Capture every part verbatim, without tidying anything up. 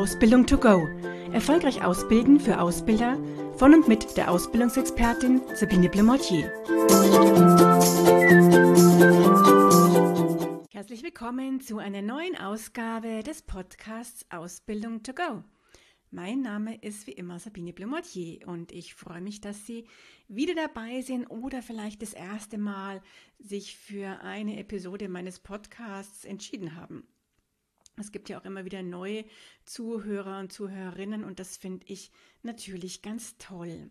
Ausbildung to go. Erfolgreich ausbilden für Ausbilder von und mit der Ausbildungsexpertin Sabine Blemortier. Herzlich willkommen zu einer neuen Ausgabe des Podcasts Ausbildung to go. Mein Name ist wie immer Sabine Blemortier und ich freue mich, dass Sie wieder dabei sind oder vielleicht das erste Mal sich für eine Episode meines Podcasts entschieden haben. Es gibt ja auch immer wieder neue Zuhörer und Zuhörerinnen und das finde ich natürlich ganz toll.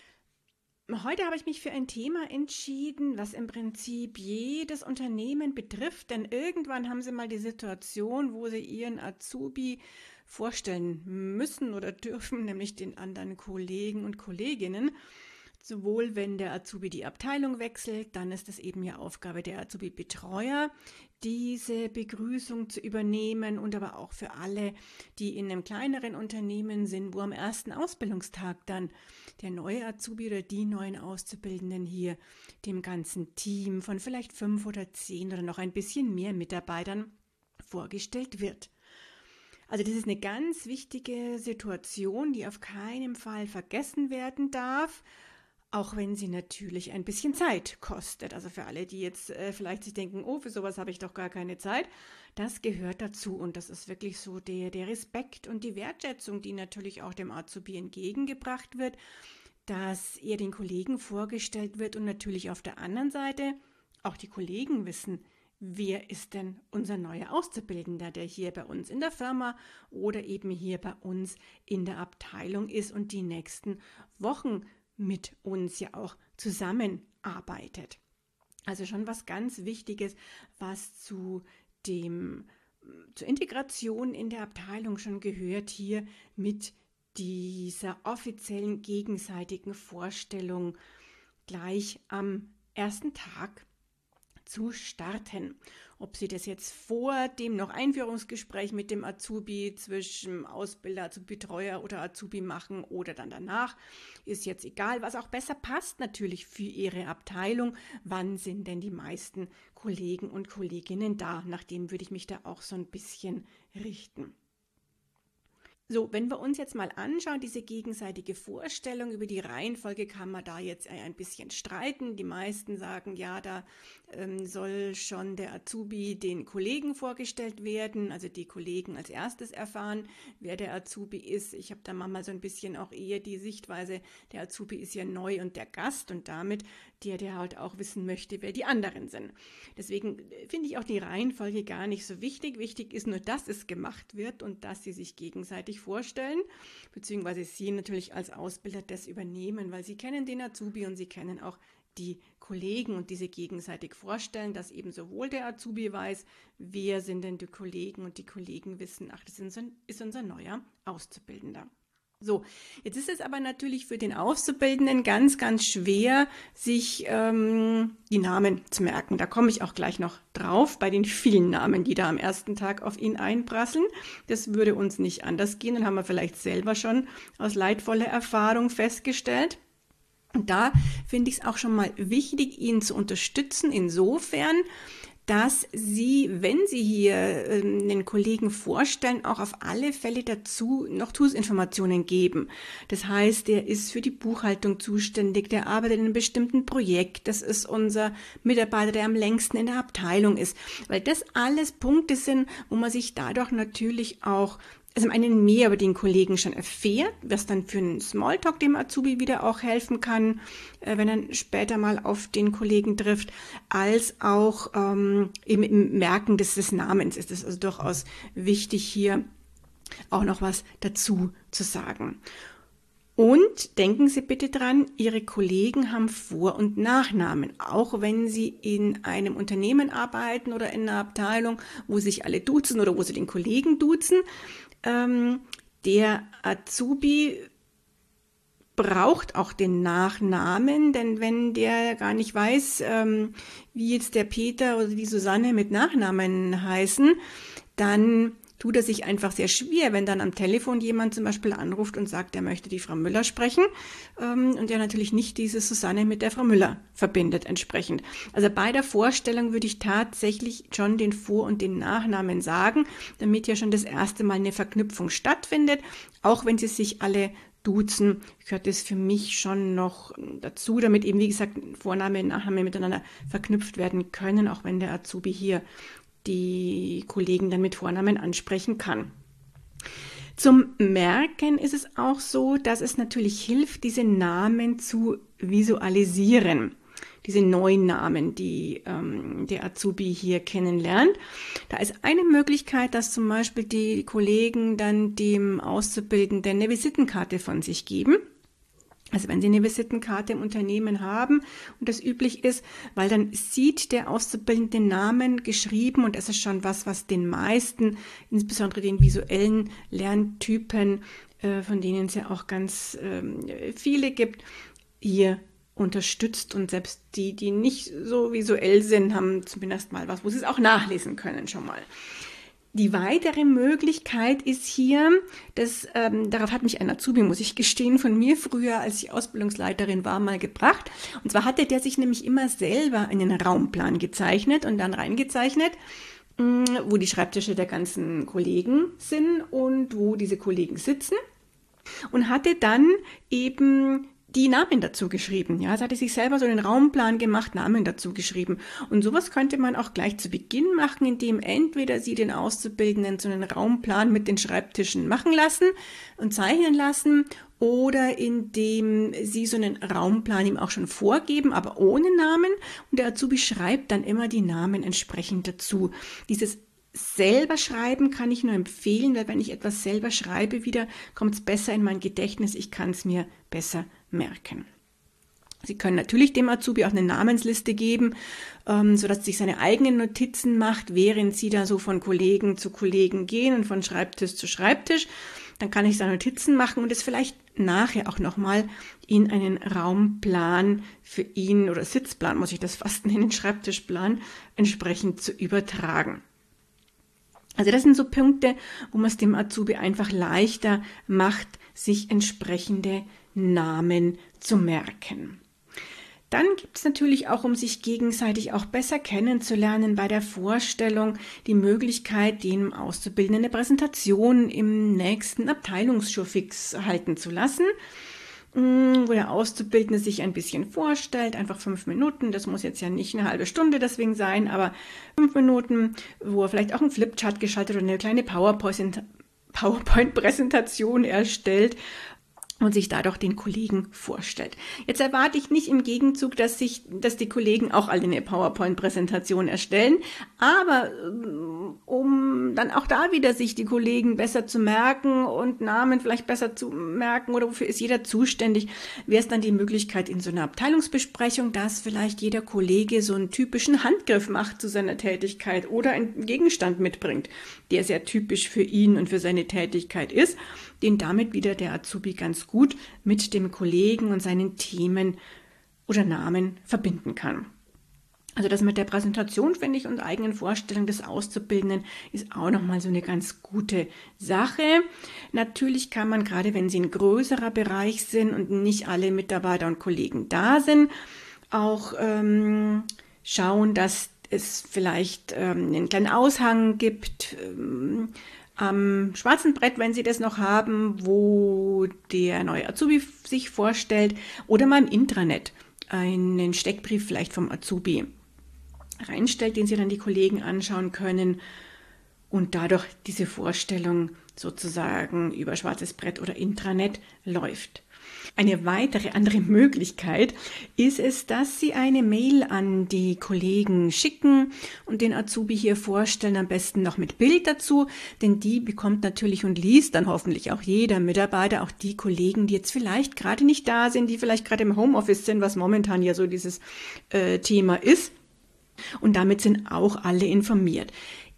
Heute habe ich mich für ein Thema entschieden, was im Prinzip jedes Unternehmen betrifft, denn irgendwann haben sie mal die Situation, wo sie ihren Azubi vorstellen müssen oder dürfen, nämlich den anderen Kollegen und Kolleginnen. Sowohl wenn der Azubi die Abteilung wechselt, dann ist es eben ja Aufgabe der Azubi-Betreuer, diese Begrüßung zu übernehmen und aber auch für alle, die in einem kleineren Unternehmen sind, wo am ersten Ausbildungstag dann der neue Azubi oder die neuen Auszubildenden hier dem ganzen Team von vielleicht fünf oder zehn oder noch ein bisschen mehr Mitarbeitern vorgestellt wird. Also das ist eine ganz wichtige Situation, die auf keinen Fall vergessen werden darf. Auch wenn sie natürlich ein bisschen Zeit kostet. Also für alle, die jetzt äh, vielleicht sich denken, oh, für sowas habe ich doch gar keine Zeit. Das gehört dazu und das ist wirklich so der, der Respekt und die Wertschätzung, die natürlich auch dem Azubi entgegengebracht wird, dass er den Kollegen vorgestellt wird und natürlich auf der anderen Seite auch die Kollegen wissen, wer ist denn unser neuer Auszubildender, der hier bei uns in der Firma oder eben hier bei uns in der Abteilung ist und die nächsten Wochen mit uns ja auch zusammenarbeitet. Also schon was ganz Wichtiges, was zu dem, zur Integration in der Abteilung schon gehört, hier mit dieser offiziellen gegenseitigen Vorstellung gleich am ersten Tag zu starten. Ob Sie das jetzt vor dem noch Einführungsgespräch mit dem Azubi zwischen Ausbilder, Azubi-Betreuer oder Azubi machen oder dann danach, ist jetzt egal, was auch besser passt natürlich für Ihre Abteilung. Wann sind denn die meisten Kollegen und Kolleginnen da? Nach dem würde ich mich da auch so ein bisschen richten. So, wenn wir uns jetzt mal anschauen, diese gegenseitige Vorstellung, über die Reihenfolge kann man da jetzt ein bisschen streiten. Die meisten sagen, ja, da ähm, soll schon der Azubi den Kollegen vorgestellt werden, also die Kollegen als erstes erfahren, wer der Azubi ist. Ich habe da manchmal so ein bisschen auch eher die Sichtweise, der Azubi ist ja neu und der Gast und damit der, der halt auch wissen möchte, wer die anderen sind. Deswegen finde ich auch die Reihenfolge gar nicht so wichtig. Wichtig ist nur, dass es gemacht wird und dass sie sich gegenseitig vorstellen, beziehungsweise Sie natürlich als Ausbilder das übernehmen, weil Sie kennen den Azubi und Sie kennen auch die Kollegen und diese gegenseitig vorstellen, dass eben sowohl der Azubi weiß, wer sind denn die Kollegen und die Kollegen wissen, ach, das ist unser neuer Auszubildender. So, jetzt ist es aber natürlich für den Auszubildenden ganz, ganz schwer, sich ähm, die Namen zu merken. Da komme ich auch gleich noch drauf, bei den vielen Namen, die da am ersten Tag auf ihn einprasseln. Das würde uns nicht anders gehen, dann haben wir vielleicht selber schon aus leidvoller Erfahrung festgestellt. Und da finde ich es auch schon mal wichtig, ihn zu unterstützen, insofern, dass Sie, wenn Sie hier äh, den Kollegen vorstellen, auch auf alle Fälle dazu noch Zusatzinformationen geben. Das heißt, der ist für die Buchhaltung zuständig, der arbeitet in einem bestimmten Projekt, das ist unser Mitarbeiter, der am längsten in der Abteilung ist, weil das alles Punkte sind, wo man sich dadurch natürlich auch also zum einen mehr über den Kollegen schon erfährt, was dann für einen Smalltalk dem Azubi wieder auch helfen kann, äh, wenn er später mal auf den Kollegen trifft, als auch ähm, eben im Merken des, des Namens ist es also durchaus wichtig, hier auch noch was dazu zu sagen. Und denken Sie bitte dran, Ihre Kollegen haben Vor- und Nachnamen, auch wenn Sie in einem Unternehmen arbeiten oder in einer Abteilung, wo sich alle duzen oder wo Sie den Kollegen duzen. Ähm, der Azubi braucht auch den Nachnamen, denn wenn der gar nicht weiß, ähm, wie jetzt der Peter oder die Susanne mit Nachnamen heißen, dann tut er sich einfach sehr schwer, wenn dann am Telefon jemand zum Beispiel anruft und sagt, er möchte die Frau Müller sprechen ähm, und er natürlich nicht diese Susanne mit der Frau Müller verbindet entsprechend. Also bei der Vorstellung würde ich tatsächlich schon den Vor- und den Nachnamen sagen, damit ja schon das erste Mal eine Verknüpfung stattfindet, auch wenn sie sich alle duzen, gehört es für mich schon noch dazu, damit eben, wie gesagt, Vorname und Nachname miteinander verknüpft werden können, auch wenn der Azubi hier die Kollegen dann mit Vornamen ansprechen kann. Zum Merken ist es auch so, dass es natürlich hilft, diese Namen zu visualisieren. Diese neuen Namen, die ähm, der Azubi hier kennenlernt. Da ist eine Möglichkeit, dass zum Beispiel die Kollegen dann dem Auszubildenden eine Visitenkarte von sich geben. Also wenn Sie eine Visitenkarte im Unternehmen haben und das üblich ist, weil dann sieht der Auszubildende den Namen geschrieben und das ist schon was, was den meisten, insbesondere den visuellen Lerntypen, äh, von denen es ja auch ganz äh, viele gibt, hier unterstützt und selbst die, die nicht so visuell sind, haben zumindest mal was, wo sie es auch nachlesen können schon mal. Die weitere Möglichkeit ist hier, dass, ähm, darauf hat mich ein Azubi, muss ich gestehen, von mir früher, als ich Ausbildungsleiterin war, mal gebracht. Und zwar hatte der sich nämlich immer selber einen Raumplan gezeichnet und dann reingezeichnet, mh, wo die Schreibtische der ganzen Kollegen sind und wo diese Kollegen sitzen. Und hatte dann eben die Namen dazu geschrieben. Ja, es hatte sich selber so einen Raumplan gemacht, Namen dazu geschrieben. Und sowas könnte man auch gleich zu Beginn machen, indem entweder Sie den Auszubildenden so einen Raumplan mit den Schreibtischen machen lassen und zeichnen lassen oder indem Sie so einen Raumplan ihm auch schon vorgeben, aber ohne Namen. Und der Azubi schreibt dann immer die Namen entsprechend dazu. Dieses selber schreiben kann ich nur empfehlen, weil wenn ich etwas selber schreibe wieder, kommt es besser in mein Gedächtnis, ich kann es mir besser merken. Sie können natürlich dem Azubi auch eine Namensliste geben, ähm, sodass er sich seine eigenen Notizen macht, während Sie da so von Kollegen zu Kollegen gehen und von Schreibtisch zu Schreibtisch. Dann kann ich seine Notizen machen und es vielleicht nachher auch nochmal in einen Raumplan für ihn oder Sitzplan, muss ich das fast nennen, Schreibtischplan, entsprechend zu übertragen. Also das sind so Punkte, wo man es dem Azubi einfach leichter macht, sich entsprechende Namen zu merken. Dann gibt es natürlich auch, um sich gegenseitig auch besser kennenzulernen, bei der Vorstellung die Möglichkeit, dem Auszubildenden eine Präsentation im nächsten Abteilungsschurfix halten zu lassen, wo der Auszubildende sich ein bisschen vorstellt, einfach fünf Minuten, das muss jetzt ja nicht eine halbe Stunde deswegen sein, aber fünf Minuten, wo er vielleicht auch einen Flipchart geschaltet oder eine kleine PowerPoint-Präsentation erstellt und sich dadurch den Kollegen vorstellt. Jetzt erwarte ich nicht im Gegenzug, dass, sich, dass die Kollegen auch alle eine PowerPoint-Präsentation erstellen, aber um dann auch da wieder sich die Kollegen besser zu merken und Namen vielleicht besser zu merken oder wofür ist jeder zuständig, wäre es dann die Möglichkeit in so einer Abteilungsbesprechung, dass vielleicht jeder Kollege so einen typischen Handgriff macht zu seiner Tätigkeit oder einen Gegenstand mitbringt, der sehr typisch für ihn und für seine Tätigkeit ist, den damit wieder der Azubi ganz gut mit dem Kollegen und seinen Themen oder Namen verbinden kann. Also das mit der Präsentation, finde ich, und eigenen Vorstellung des Auszubildenden ist auch nochmal so eine ganz gute Sache. Natürlich kann man, gerade wenn Sie ein größerer Bereich sind und nicht alle Mitarbeiter und Kollegen da sind, auch ähm, schauen, dass es vielleicht ähm, einen kleinen Aushang gibt, ähm, am schwarzen Brett, wenn Sie das noch haben, wo der neue Azubi sich vorstellt, oder mal im Intranet einen Steckbrief vielleicht vom Azubi reinstellt, den Sie dann die Kollegen anschauen können und dadurch diese Vorstellung sozusagen über schwarzes Brett oder Intranet läuft. Eine weitere andere Möglichkeit ist es, dass Sie eine Mail an die Kollegen schicken und den Azubi hier vorstellen, am besten noch mit Bild dazu, denn die bekommt natürlich und liest dann hoffentlich auch jeder Mitarbeiter, auch die Kollegen, die jetzt vielleicht gerade nicht da sind, die vielleicht gerade im Homeoffice sind, was momentan ja so dieses äh, Thema ist. Und damit sind auch alle informiert.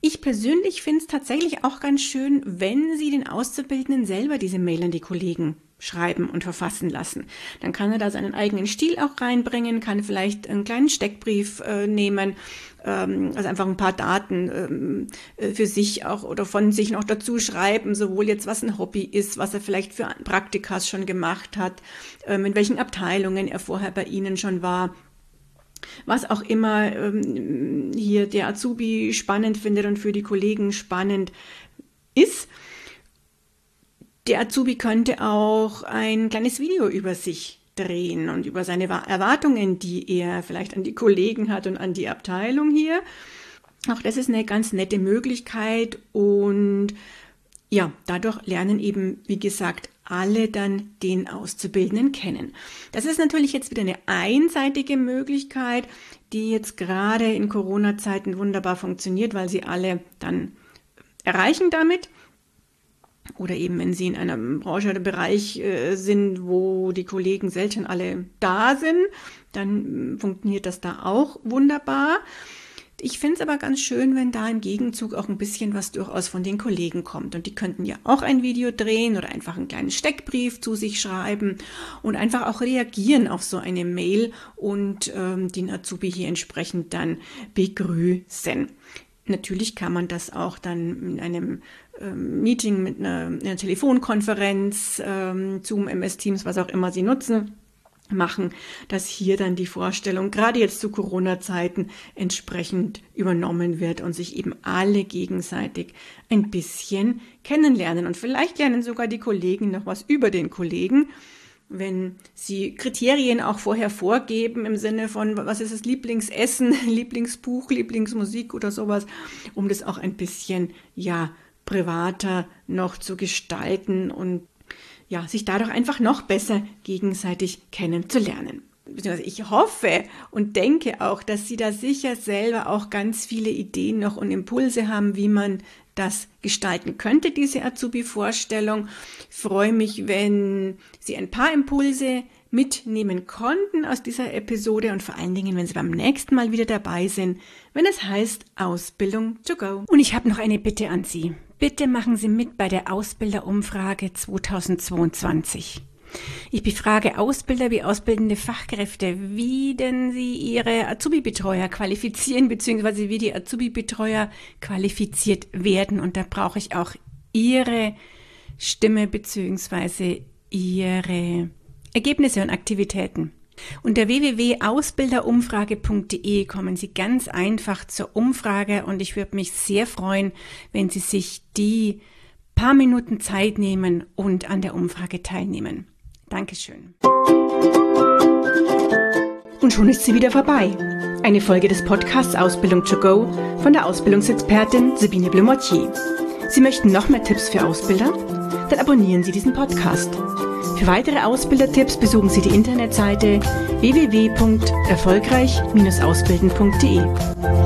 Ich persönlich finde es tatsächlich auch ganz schön, wenn Sie den Auszubildenden selber diese Mail an die Kollegen schreiben und verfassen lassen. Dann kann er da seinen eigenen Stil auch reinbringen, kann vielleicht einen kleinen Steckbrief äh, nehmen, ähm, also einfach ein paar Daten ähm, für sich auch oder von sich noch dazu schreiben, sowohl jetzt was ein Hobby ist, was er vielleicht für Praktikas schon gemacht hat, ähm, in welchen Abteilungen er vorher bei Ihnen schon war, was auch immer ähm, hier der Azubi spannend findet und für die Kollegen spannend ist. Der Azubi könnte auch ein kleines Video über sich drehen und über seine Erwartungen, die er vielleicht an die Kollegen hat und an die Abteilung hier. Auch das ist eine ganz nette Möglichkeit und ja, dadurch lernen eben, wie gesagt, alle dann den Auszubildenden kennen. Das ist natürlich jetzt wieder eine einseitige Möglichkeit, die jetzt gerade in Corona-Zeiten wunderbar funktioniert, weil sie alle dann erreichen damit. Oder eben, wenn Sie in einem Branche oder Bereich äh, sind, wo die Kollegen selten alle da sind, dann äh, funktioniert das da auch wunderbar. Ich finde es aber ganz schön, wenn da im Gegenzug auch ein bisschen was durchaus von den Kollegen kommt. Und die könnten ja auch ein Video drehen oder einfach einen kleinen Steckbrief zu sich schreiben und einfach auch reagieren auf so eine Mail und ähm, den Azubi hier entsprechend dann begrüßen. Natürlich kann man das auch dann in einem ähm, Meeting mit einer, einer Telefonkonferenz, ähm, Zoom, M S Teams, was auch immer Sie nutzen, machen, dass hier dann die Vorstellung, gerade jetzt zu Corona-Zeiten, entsprechend übernommen wird und sich eben alle gegenseitig ein bisschen kennenlernen. Und vielleicht lernen sogar die Kollegen noch was über den Kollegen, wenn Sie Kriterien auch vorher vorgeben im Sinne von, was ist das Lieblingsessen, Lieblingsbuch, Lieblingsmusik oder sowas, um das auch ein bisschen, ja, privater noch zu gestalten und ja, sich dadurch einfach noch besser gegenseitig kennenzulernen. Ich hoffe und denke auch, dass Sie da sicher selber auch ganz viele Ideen noch und Impulse haben, wie man das gestalten könnte, diese Azubi-Vorstellung. Ich freue mich, wenn Sie ein paar Impulse mitnehmen konnten aus dieser Episode und vor allen Dingen, wenn Sie beim nächsten Mal wieder dabei sind, wenn es heißt Ausbildung to go. Und ich habe noch eine Bitte an Sie. Bitte machen Sie mit bei der Ausbilderumfrage zweitausendzweiundzwanzig. Ich befrage Ausbilder wie ausbildende Fachkräfte, wie denn sie ihre Azubi-Betreuer qualifizieren, beziehungsweise wie die Azubi-Betreuer qualifiziert werden. Und da brauche ich auch Ihre Stimme beziehungsweise Ihre Ergebnisse und Aktivitäten. Unter w w w punkt ausbilderumfrage punkt d e kommen Sie ganz einfach zur Umfrage und ich würde mich sehr freuen, wenn Sie sich die paar Minuten Zeit nehmen und an der Umfrage teilnehmen. Dankeschön. Und schon ist sie wieder vorbei. Eine Folge des Podcasts Ausbildung to go von der Ausbildungsexpertin Sabine Blumottier. Sie möchten noch mehr Tipps für Ausbilder? Dann abonnieren Sie diesen Podcast. Für weitere Ausbildertipps besuchen Sie die Internetseite w w w punkt erfolgreich Bindestrich ausbilden punkt d e.